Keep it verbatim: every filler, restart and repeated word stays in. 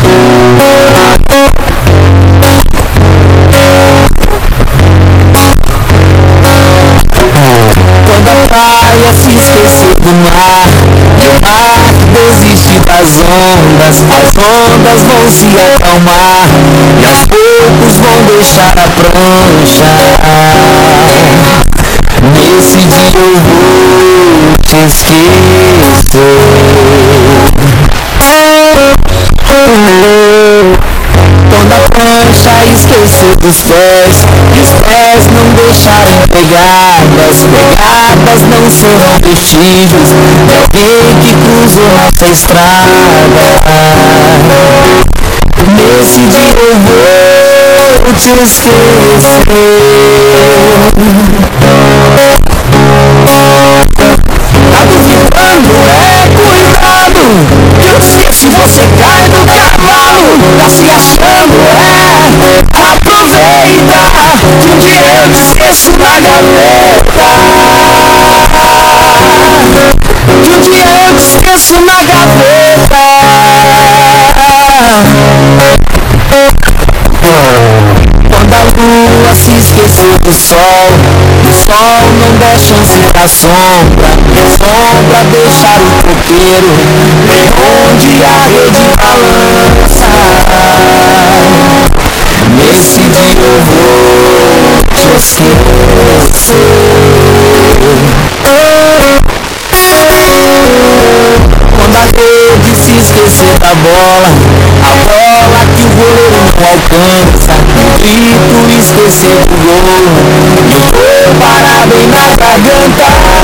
Quando a praia se esquecer do mar, o mar desiste das ondas, as ondas vão se acalmar e aos poucos vão deixar a prancha. Nesse dia eu vou te esquecer. Quando a prancha esquecer dos pés e os pés não deixarem pegadas, pegadas não serão vestígios de alguém que cruzou nossa estrada. Nesse dia eu vou te esquecer. Tá duvidando? É cuidado, que eu esqueço, você cai do cavalo. Tá se achando? É, aproveita, que um dia eu te esqueço na gaveta. Que um dia eu te esqueço na gaveta. Quando a lua se esquecer do sol, o sol não der chance pra sombra, sombra deixar o coqueiro onde a rede balança. Nesse dia eu vou te esquecer. Quando a rede se esquecer da bola, a bola que o goleiro não alcança, o grito esquecer do gol, e o gol parar bem na garganta.